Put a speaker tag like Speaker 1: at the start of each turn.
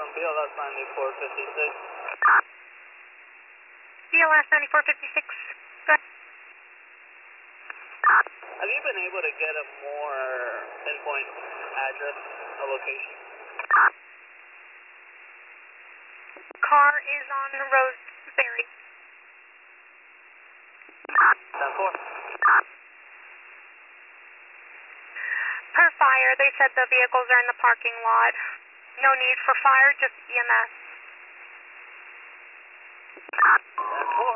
Speaker 1: from BLS 9456.
Speaker 2: BLS 9456. Go ahead.
Speaker 1: Have you been able to get a more pinpoint address, a location?
Speaker 2: Car is on Roseberry.
Speaker 1: 10-4.
Speaker 2: Per fire, they said the vehicles are in the parking lot. No need for fire, just EMS.
Speaker 1: 10-4.